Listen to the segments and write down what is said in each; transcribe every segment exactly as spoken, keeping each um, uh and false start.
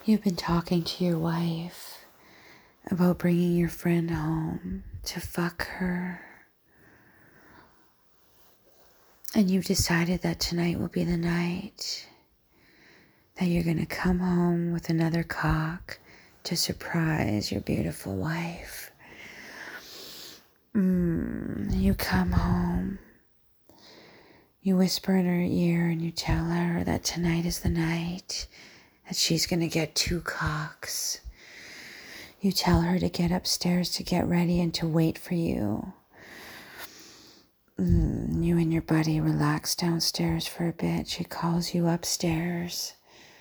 You've been talking to your wife about bringing your friend home to fuck her. And you've decided that tonight will be the night that you're going to come home with another cock to surprise your beautiful wife. Mm, you come home. You whisper in her ear and you tell her that tonight is the night that she's going to get two cocks. You tell her to get upstairs to get ready and to wait for you. Mm, you and your buddy relax downstairs for a bit. She calls you upstairs.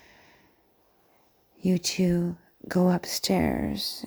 You two go upstairs.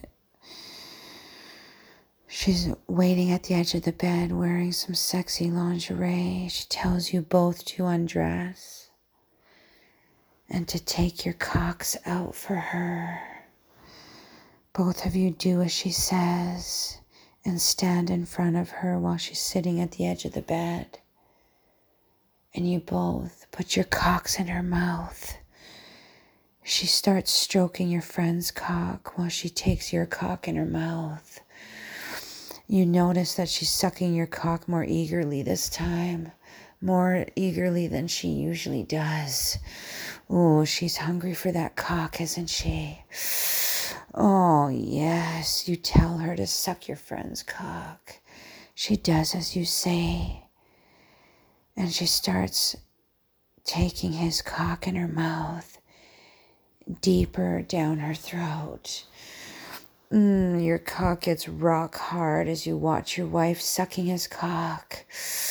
She's waiting at the edge of the bed wearing some sexy lingerie. She tells you both to undress and to take your cocks out for her. Both of you do as she says and stand in front of her while she's sitting at the edge of the bed. And you both put your cocks in her mouth. She starts stroking your friend's cock while she takes your cock in her mouth. You notice that she's sucking your cock more eagerly this time, more eagerly than she usually does. Oh, she's hungry for that cock, isn't she? Oh, yes, you tell her to suck your friend's cock. She does as you say, and she starts taking his cock in her mouth, deeper down her throat. Mm, your cock gets rock hard as you watch your wife sucking his cock.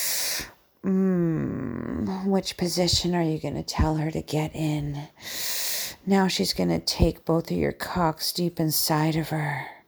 Mm, which position are you going to tell her to get in? Now she's going to take both of your cocks deep inside of her.